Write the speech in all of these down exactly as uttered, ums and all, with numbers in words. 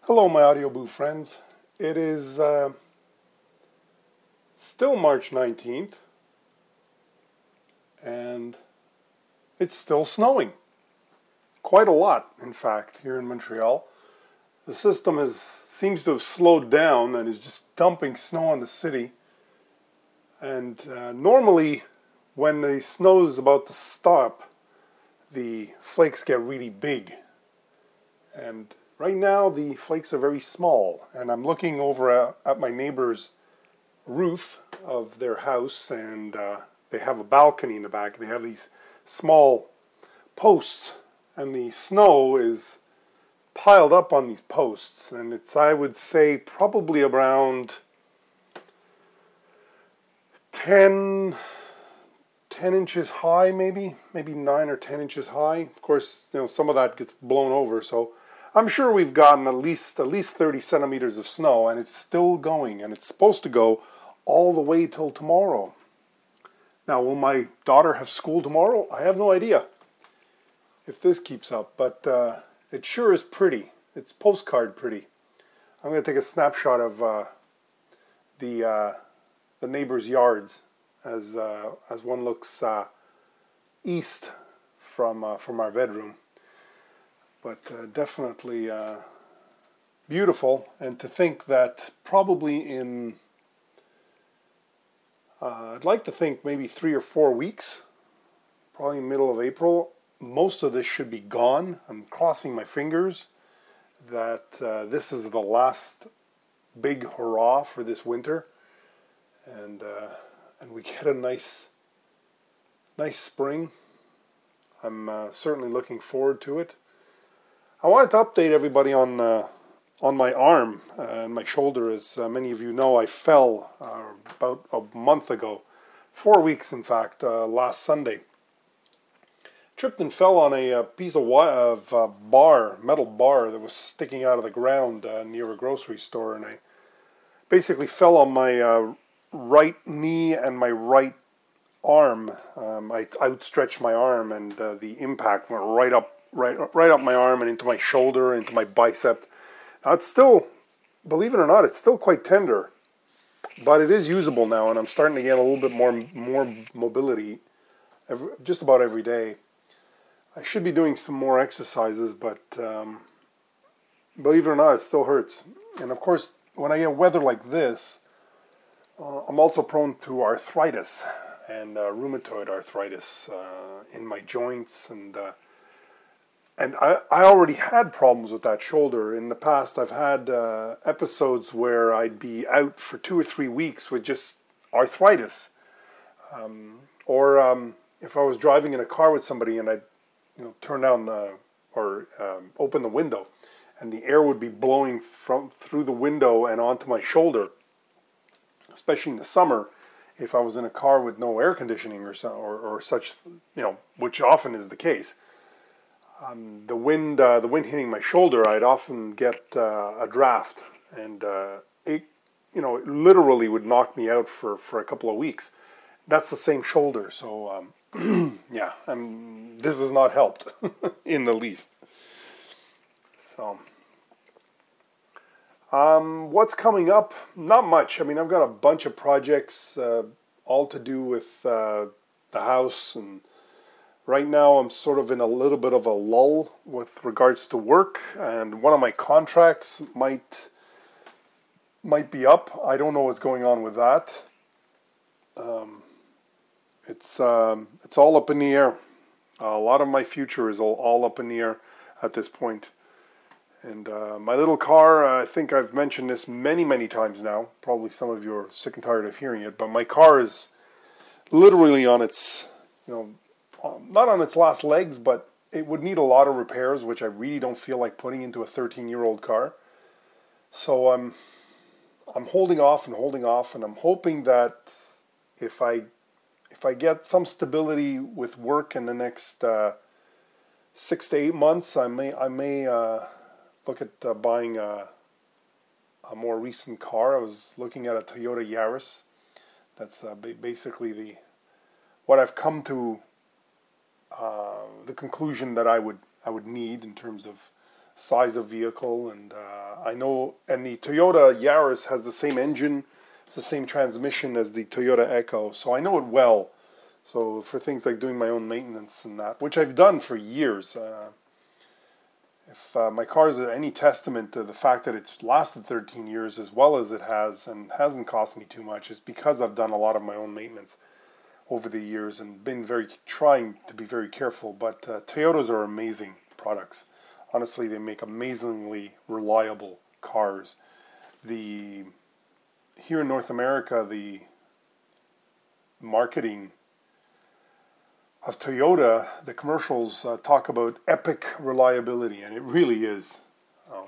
Hello, my Audioboo friends. It is uh, still March nineteenth, and it's still snowing. Quite a lot, in fact, here in Montreal. The system has seems to have slowed down and is just dumping snow on the city. And uh, normally, when the snow is about to stop, the flakes get really big. And right now, the flakes are very small, and I'm looking over at, at my neighbor's roof of their house, and uh, they have a balcony in the back. They have these small posts, and the snow is piled up on these posts, and it's, I would say, probably around ten, ten inches high, maybe, maybe nine or ten inches high. Of course, you know, some of that gets blown over, so I'm sure we've gotten at least at least thirty centimeters of snow, and it's still going, and it's supposed to go all the way till tomorrow. Now, will my daughter have school tomorrow? I have no idea if this keeps up, but uh, it sure is pretty. It's postcard pretty. I'm going to take a snapshot of uh, the uh, the neighbors' yards as uh, as one looks uh, east from uh, from our bedroom. But uh, definitely uh, beautiful, and to think that probably in, uh, I'd like to think maybe three or four weeks, probably middle of April, most of this should be gone. I'm crossing my fingers that uh, this is the last big hurrah for this winter, and uh, and we get a nice, nice spring. I'm uh, certainly looking forward to it. I wanted to update everybody on uh, on my arm uh, and my shoulder. As uh, many of you know, I fell uh, about a month ago, four weeks in fact, uh, last Sunday. Tripped and fell on a, a piece of, wi- of uh, bar, metal bar that was sticking out of the ground uh, near a grocery store, and I basically fell on my uh, right knee and my right arm. Um, I outstretched my arm, and uh, the impact went right up. Right, right up my arm and into my shoulder, into my bicep. Now it's still, believe it or not, it's still quite tender, but it is usable now, and I'm starting to get a little bit more more mobility, every, just about every day. I should be doing some more exercises, but um, believe it or not, it still hurts. And of course, when I get weather like this, uh, I'm also prone to arthritis and uh, rheumatoid arthritis uh, in my joints, and uh, And I, I already had problems with that shoulder. In the past, I've had uh, episodes where I'd be out for two or three weeks with just arthritis. Um, or um, if I was driving in a car with somebody and I'd you know, turn down the, or um, open the window, and the air would be blowing from through the window and onto my shoulder, especially in the summer, if I was in a car with no air conditioning or, so, or, or such, you know, which often is the case. Um, the wind, uh, the wind hitting my shoulder, I'd often get uh, a draft, and uh, it, you know, it literally would knock me out for, for a couple of weeks. That's the same shoulder, so um, yeah, I'm, this has not helped in the least. So, um, what's coming up? Not much. I mean, I've got a bunch of projects, uh, all to do with uh, the house, and right now, I'm sort of in a little bit of a lull with regards to work, and one of my contracts might might be up. I don't know what's going on with that. Um, it's um, it's all up in the air. Uh, a lot of my future is all, all up in the air at this point. And uh, my little car, uh, I think I've mentioned this many, many times now. Probably some of you are sick and tired of hearing it, but my car is literally on its, you know, not on its last legs, but it would need a lot of repairs, which I really don't feel like putting into a thirteen-year-old car. So I'm I'm holding off and holding off, and I'm hoping that if I if I get some stability with work in the next uh, six to eight months, I may I may uh, look at uh, buying a, a more recent car. I was looking at a Toyota Yaris. That's uh, basically the what I've come to. Uh, the conclusion that I would I would need in terms of size of vehicle, and uh, I know, and the Toyota Yaris has the same engine, it's the same transmission as the Toyota Echo, so I know it well. So for things like doing my own maintenance and that, which I've done for years, uh, if uh, my car is any testament to the fact that it's lasted thirteen years as well as it has and hasn't cost me too much, is because I've done a lot of my own maintenance over the years and been very trying to be very careful. But uh, Toyotas are amazing products. Honestly, they make amazingly reliable cars. The here in North America, the marketing of Toyota, the commercials uh, talk about epic reliability, and it really is. Um,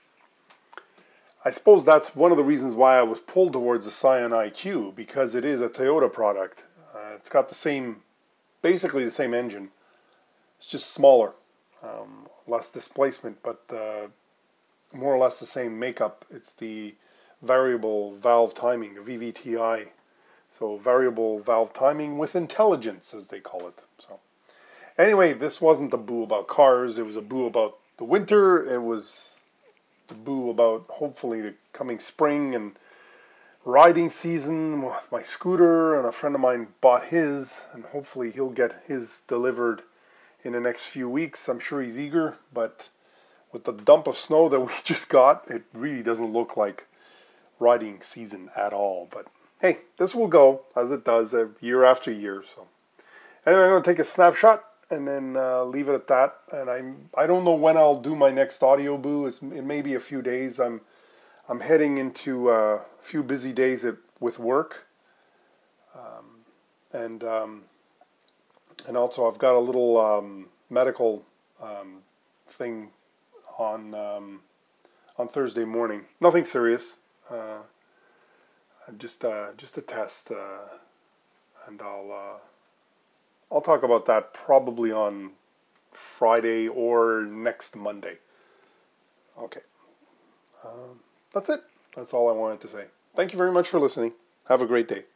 I suppose that's one of the reasons why I was pulled towards the Scion I Q, because it is a Toyota product. Uh, it's got the same, basically the same engine. It's just smaller, um, less displacement, but uh, more or less the same makeup. It's the variable valve timing, the V V T I. So variable valve timing with intelligence, as they call it. So anyway, this wasn't a boo about cars. It was a boo about the winter. It was the boo about hopefully the coming spring and riding season with my scooter. And a friend of mine bought his, and hopefully he'll get his delivered in the next few weeks. I'm sure he's eager, but with the dump of snow that we just got, it really doesn't look like riding season at all. But hey, this will go as it does uh, year after year. So anyway, I'm going to take a snapshot and then uh, leave it at that. And I'm I don't know when I'll do my next audio boo. It's, it may be a few days. I'm I'm heading into uh, a few busy days at, with work, um, and um, and also I've got a little um, medical um, thing on um, on Thursday morning. Nothing serious. Uh, Just, uh, just a test, uh, and I'll, uh, I'll talk about that probably on Friday or next Monday. Okay, um, that's it. That's all I wanted to say. Thank you very much for listening. Have a great day.